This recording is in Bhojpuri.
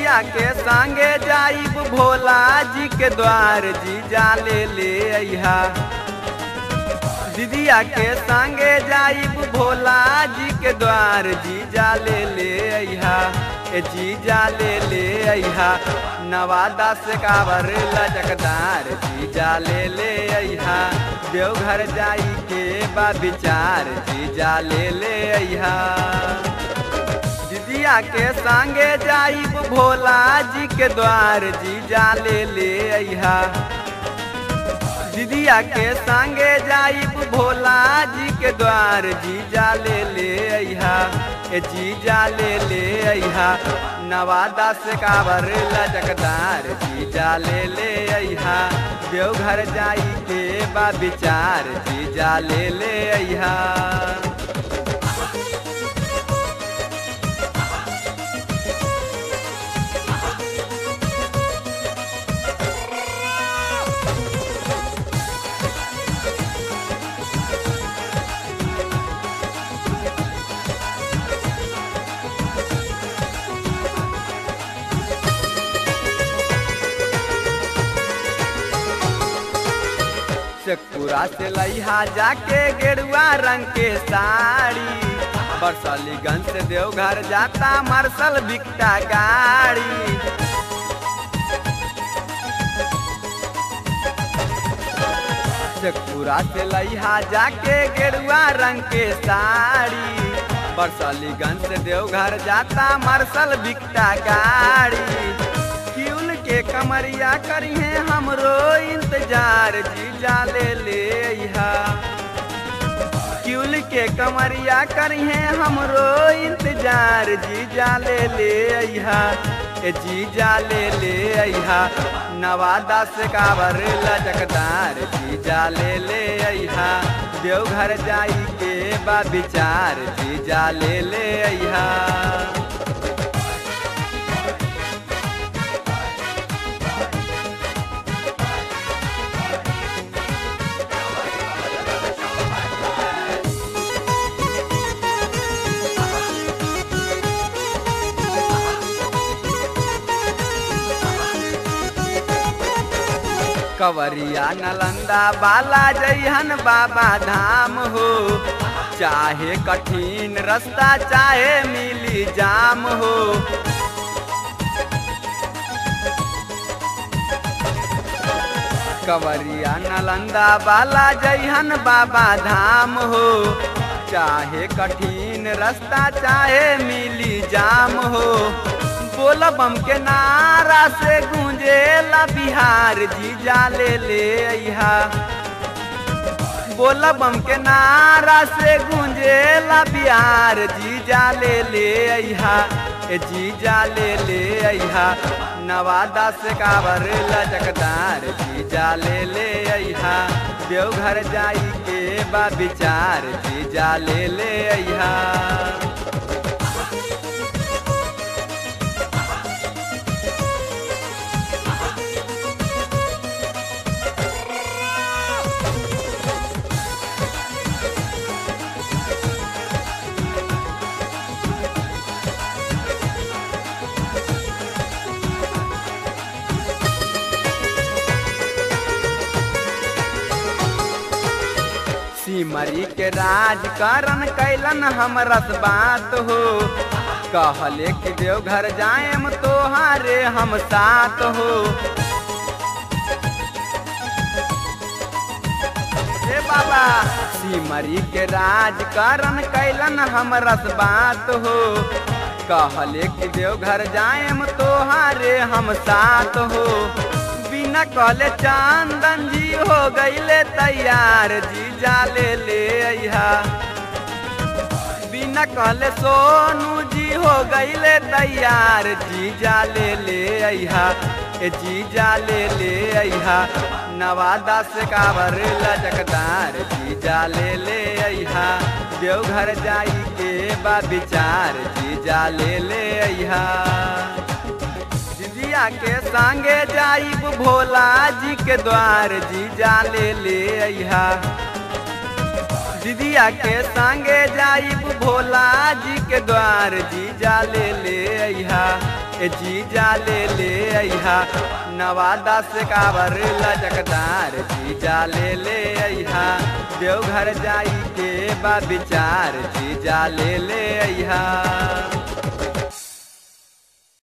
दीदिया के संगे जाइब भोला जी के द्वार जीजा ले अइहा। दीदिया के संगे जाइब भोला जी के द्वार जीजा ले अइहा। ए जीजा ले अइहा। नवादा से कावर लचकदार जीजा ले अइहा। देवघर जाई के बा विचार जीजा ले अइहा। दीदिया के संगे जाइब भोला जी के द्वार जीजा ले अइहा। दीदिया के संगे जाइब भोला जी के द्वार जीजा ले अइहा। ए जीजा ले अइहा। नवादा से कावर लचकदार जीजा ले अइहा। देवघर जाई के बा विचार जीजा ले अइहा। शेखपुरा से लइहा जाके गेरुआ रंग के साड़ी। बरसलीगंज से देवघर जाता मार्शल बिकटा गाड़ी। शेखपुरा से लइहा जाके गेरुआ रंग के साड़ी। बरसलीगंज से देवघर जाता मार्शल बिकटा गाड़ी। के कमरिया करिए हमरो इंतजार जीजा ले अइहा। क्यूल के कमरिया करिए हमरो इंतजार जीजा ले अइहा। ए जीजा ले अइहा। नवादा से कावर लचकदार जीजा ले अइहा। देवघर जाई के बा विचार जीजा ले अइहा। कवरिया नालंदा बाला जइहन बाबा धाम हो। चाहे कठिन रास्ता चाहे मिली जाम हो। कवरिया नालंदा बाला जइहन बाबा धाम हो। चाहे कठिन रास्ता चाहे मिली जाम हो। बोल बम के नारा से गूंजेला बिहार जीजा ले अइहा। बोल बम के नारा से गूंजेला बिहार जीजा ले अइहा। ए जीजा ले अइहा। नवादा से कावर लचकदार जीजा ले अइहा। देवघर जाई के बा विचार जीजा ले अइहा। सिमरी के राज करन कैलन हमरस बात हो। कहले कि देवघर जाएम तोहारे हम साथ हो। हे बाबा सिमरी के राज करन कैलन हमरस बात हो। कहले कि देवघर जाएम तोहारे हम साथ हो। बिना कहले चांदन जी हो गईले तैयार जीजा ले अइहा। बिना कहले सोनू जी हो गईले तैयार जीजा ले अइहा। ए जीजा ले अइहा। नवादा से कावर लचकदार जीजा ले अइहा। देवघर जाई के बा विचार जीजा ले अइहा। दीदिया के संगे जाइब भोला जी के द्वार जीजा ले अइहा। दीदिया के संगे जाइब भोला जी के द्वार जीजा ले अइहा। ए जीजा ले अइहा नवादा से कावर लचकदार जीजा ले अइहा देवघर जाई के बा विचार जीजा ले अइहा।